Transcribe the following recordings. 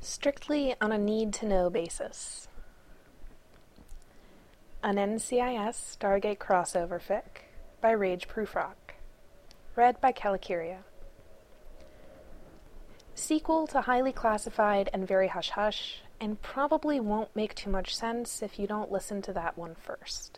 Strictly on a need-to-know basis. An NCIS Stargate crossover fic by Rage Prufrock. Read by Calicuria. Sequel to highly classified and very hush-hush, and probably won't make too much sense if you don't listen to that one first.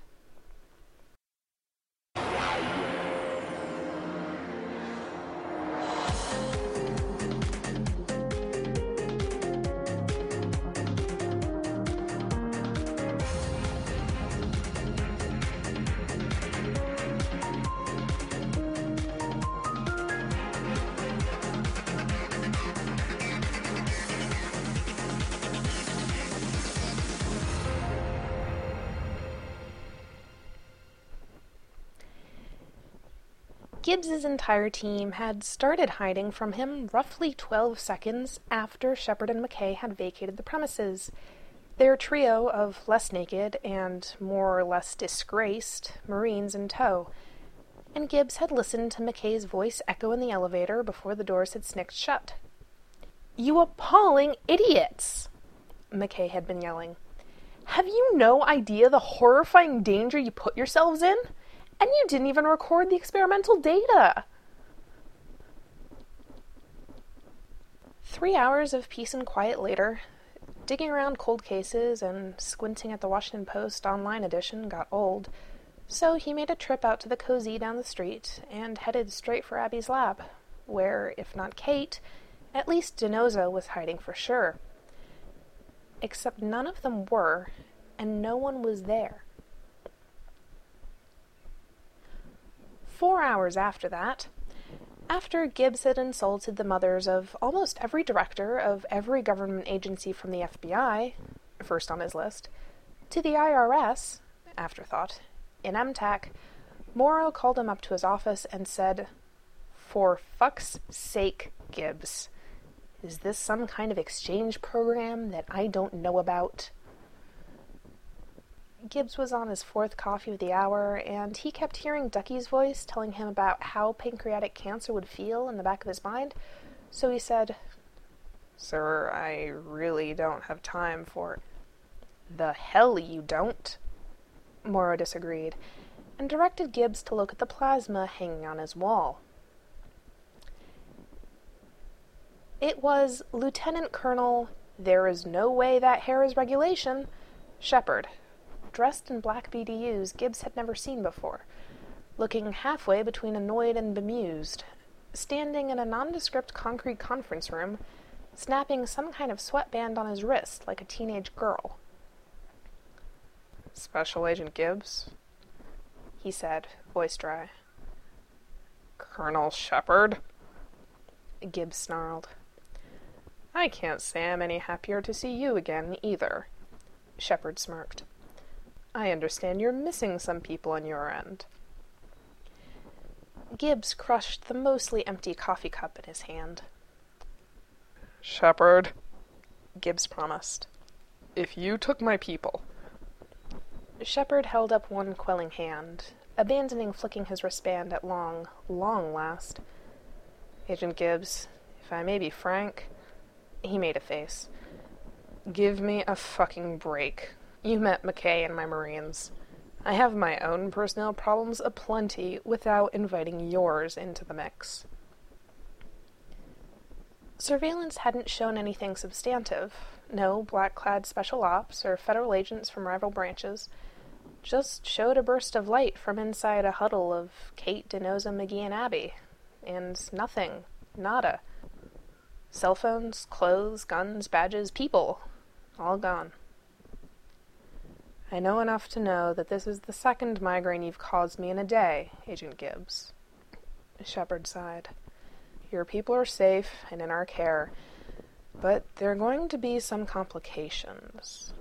Gibbs's entire team had started hiding from him roughly 12 seconds after Shepard and McKay had vacated the premises, their trio of less naked and more or less disgraced Marines in tow, and Gibbs had listened to McKay's voice echo in the elevator before the doors had snicked shut. "You appalling idiots!" McKay had been yelling. "Have you no idea the horrifying danger you put yourselves in? And you didn't even record the experimental data!" 3 hours of peace and quiet later, digging around cold cases and squinting at the Washington Post online edition got old, so he made a trip out to the cozy down the street and headed straight for Abby's lab, where, if not Kate, at least DiNozzo was hiding for sure. Except none of them were, and no one was there. 4 hours after that, after Gibbs had insulted the mothers of almost every director of every government agency from the FBI, first on his list, to the IRS, afterthought, in MTAC, Morrow called him up to his office and said, "For fuck's sake, Gibbs, is this some kind of exchange program that I don't know about?" Gibbs was on his fourth coffee of the hour, and he kept hearing Ducky's voice telling him about how pancreatic cancer would feel in the back of his mind, so he said, "Sir, I really don't have time for—" "The hell you don't," Morrow disagreed, and directed Gibbs to look at the plasma hanging on his wall. It was Lieutenant Colonel, "There is no way that hair is regulation," Shepard, dressed in black BDUs Gibbs had never seen before, looking halfway between annoyed and bemused, standing in a nondescript concrete conference room, snapping some kind of sweatband on his wrist like a teenage girl. "Special Agent Gibbs?" he said, voice dry. "Colonel Shepard?" Gibbs snarled. "I can't say I'm any happier to see you again, either," Shepard smirked. "I understand you're missing some people on your end." Gibbs crushed the mostly empty coffee cup in his hand. "Shepard," Gibbs promised, "if you took my people—" Shepard held up one quelling hand, abandoning flicking his wristband at long last. "Agent Gibbs, if I may be frank—" He made a face. "Give me a fucking break. You met McKay and my Marines. I have my own personnel problems aplenty without inviting yours into the mix." Surveillance hadn't shown anything substantive. No black-clad special ops or federal agents from rival branches. Just showed a burst of light from inside a huddle of Kate, DiNozzo, McGee, and Abby. And nothing. Nada. Cell phones, clothes, guns, badges, people. All gone. "I know enough to know that this is the second migraine you've caused me in a day, Agent Gibbs." Shepard sighed. "Your people are safe and in our care, but there are going to be some complications."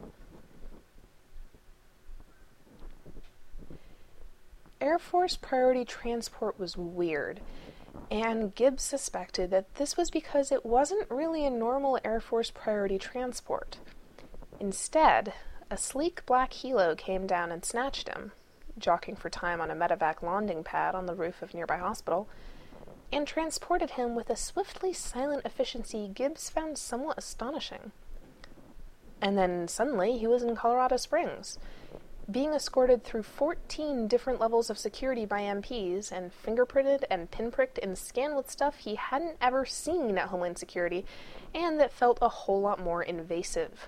Air Force priority transport was weird, and Gibbs suspected that this was because it wasn't really a normal Air Force priority transport. Instead, a sleek black helo came down and snatched him, jockeying for time on a medevac landing pad on the roof of nearby hospital, and transported him with a swiftly silent efficiency Gibbs found somewhat astonishing. And then suddenly he was in Colorado Springs, being escorted through 14 different levels of security by MPs and fingerprinted and pinpricked and scanned with stuff he hadn't ever seen at Homeland Security and that felt a whole lot more invasive.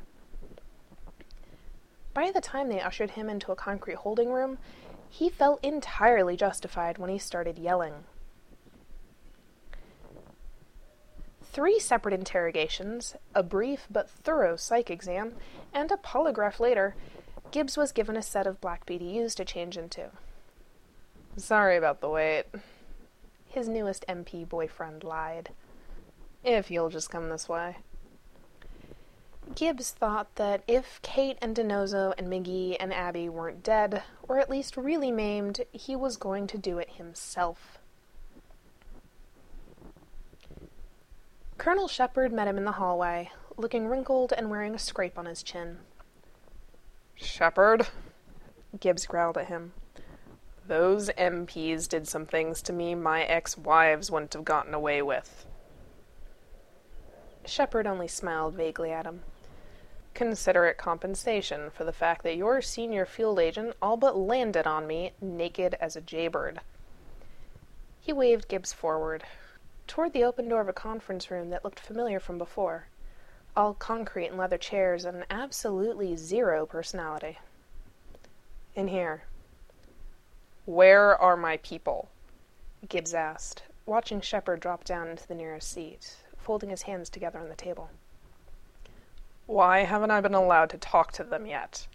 By the time they ushered him into a concrete holding room, he felt entirely justified when he started yelling. 3 separate interrogations, a brief but thorough psych exam, and a polygraph later, Gibbs was given a set of black BDUs to change into. "Sorry about the wait," his newest MP boyfriend lied. "If you'll just come this way." Gibbs thought that if Kate and DiNozzo and McGee and Abby weren't dead, or at least really maimed, he was going to do it himself. Colonel Shepard met him in the hallway, looking wrinkled and wearing a scrape on his chin. "Shepard," Gibbs growled at him, "those MPs did some things to me my ex-wives wouldn't have gotten away with." Shepard only smiled vaguely at him. "Consider it compensation for the fact that your senior field agent all but landed on me, naked as a jaybird." He waved Gibbs forward, toward the open door of a conference room that looked familiar from before, all concrete and leather chairs and absolutely zero personality. "In here." "Where are my people?" Gibbs asked, watching Shepard drop down into the nearest seat, folding his hands together on the table. "Why haven't I been allowed to talk to them yet?"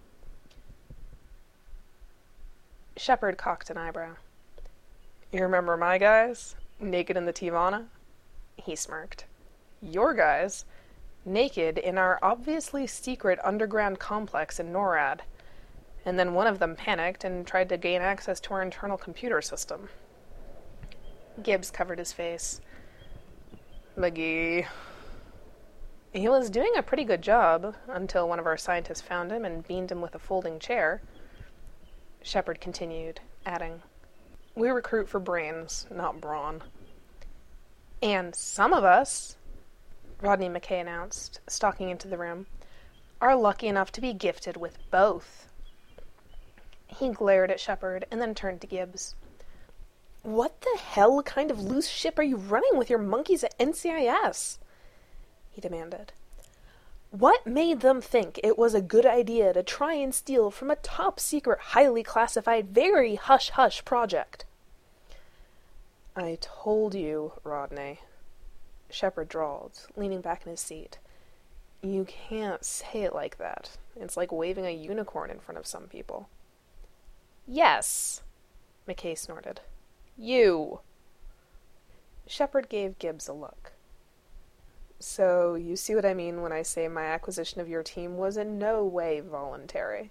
Shepard cocked an eyebrow. "You remember my guys, naked in the Tivana?" He smirked. "Your guys, naked in our obviously secret underground complex in NORAD. And then one of them panicked and tried to gain access to our internal computer system." Gibbs covered his face. "McGee." "He was doing a pretty good job, until one of our scientists found him and beamed him with a folding chair." Shepard continued, adding, "We recruit for brains, not brawn." "And some of us," Rodney McKay announced, stalking into the room, "are lucky enough to be gifted with both." He glared at Shepard and then turned to Gibbs. "What the hell kind of loose ship are you running with your monkeys at NCIS?" he demanded. "What made them think it was a good idea to try and steal from a top-secret, highly classified, very hush-hush project?" "I told you, Rodney," Shepard drawled, leaning back in his seat. "You can't say it like that. It's like waving a unicorn in front of some people." "Yes," McKay snorted. "You." Shepard gave Gibbs a look. "So, you see what I mean when I say my acquisition of your team was in no way voluntary."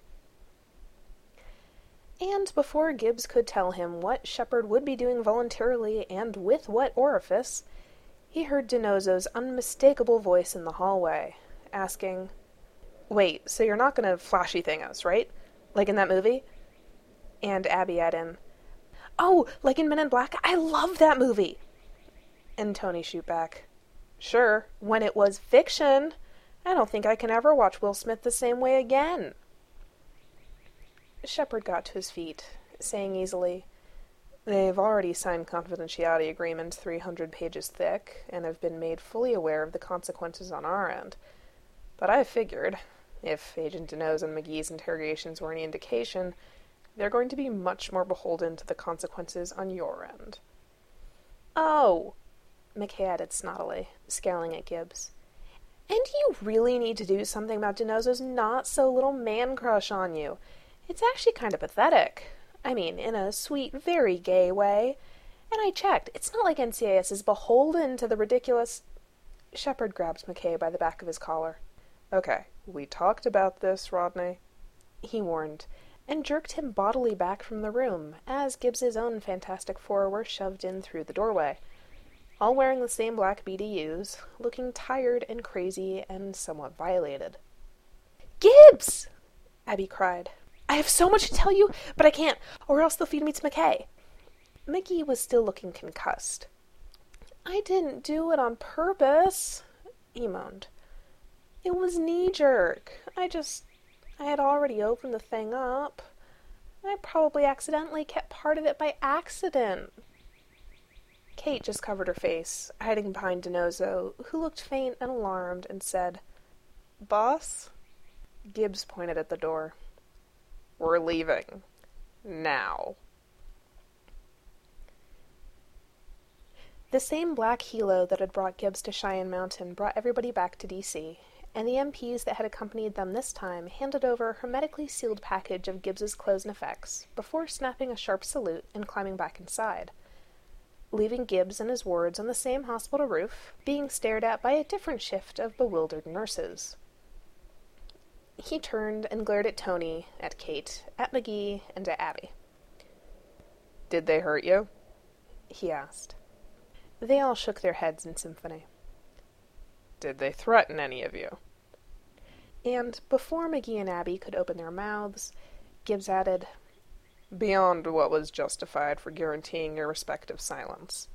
And before Gibbs could tell him what Shepard would be doing voluntarily and with what orifice, he heard DiNozzo's unmistakable voice in the hallway, asking, "Wait, so you're not gonna flashy thing us, right? Like in that movie?" And Abby added in, "Oh, like in Men in Black? I love that movie!" And Tony shoot back, "Sure, when it was fiction. I don't think I can ever watch Will Smith the same way again." Shepard got to his feet, saying easily, "They've already signed confidentiality agreements 300 pages thick, and have been made fully aware of the consequences on our end. But I figured, if Agent DiNozzo and McGee's interrogations were any indication, they're going to be much more beholden to the consequences on your end." "Oh," McKay added snottily, scowling at Gibbs. "And you really need to do something about DiNozzo's not-so-little man-crush on you. It's actually kind of pathetic. I mean, in a sweet, very gay way. And I checked. It's not like NCIS is beholden to the ridiculous—" Shepard grabbed McKay by the back of his collar. "Okay, we talked about this, Rodney," he warned, and jerked him bodily back from the room, as Gibbs's own Fantastic Four were shoved in through the doorway, all wearing the same black BDUs, looking tired and crazy and somewhat violated. "Gibbs!" Abby cried. "I have so much to tell you, but I can't, or else they'll feed me to McKay." McGee was still looking concussed. I didn't do it on purpose, he moaned. It was knee-jerk. I had already opened the thing up. I probably accidentally kept part of it by accident. Kate just covered her face, hiding behind DiNozzo, who looked faint and alarmed, and said, "Boss?" Gibbs pointed at the door. "We're leaving. Now." The same black helo that had brought Gibbs to Cheyenne Mountain brought everybody back to D.C., and the MPs that had accompanied them this time handed over a hermetically sealed package of Gibbs's clothes and effects before snapping a sharp salute and climbing back inside, leaving Gibbs and his wards on the same hospital roof, being stared at by a different shift of bewildered nurses. He turned and glared at Tony, at Kate, at McGee, and at Abby. "Did they hurt you?" he asked. They all shook their heads in symphony. "Did they threaten any of you?" And before McGee and Abby could open their mouths, Gibbs added, "Beyond what was justified for guaranteeing your respective silence."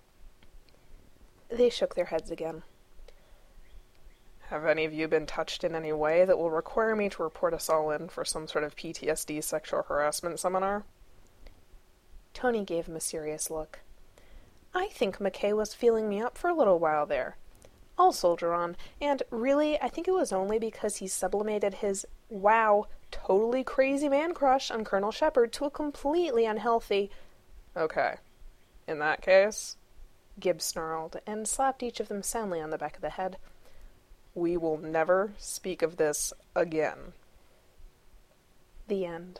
They shook their heads again. "Have any of you been touched in any way that will require me to report us all in for some sort of PTSD sexual harassment seminar?" Tony gave him a serious look. "I think McKay was feeling me up for a little while there. I'll soldier on, and really, I think it was only because he sublimated his, wow, totally crazy man crush on Colonel Shepard to a completely unhealthy—" "Okay. In that case," Gibbs snarled, and slapped each of them soundly on the back of the head, "we will never speak of this again." The end.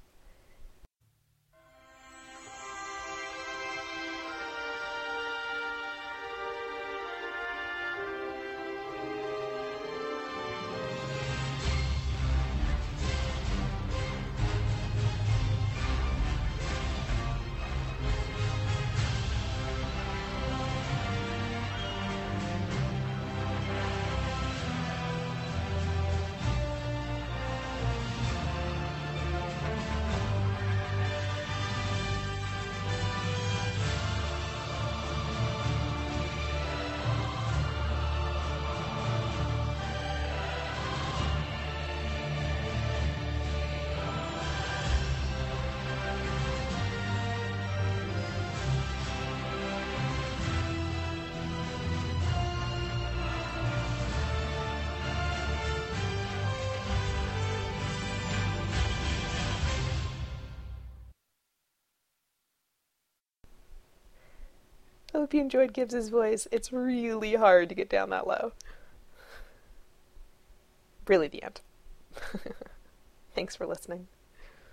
I hope you enjoyed Gibbs's voice. It's really hard to get down that low. Really the end. Thanks for listening.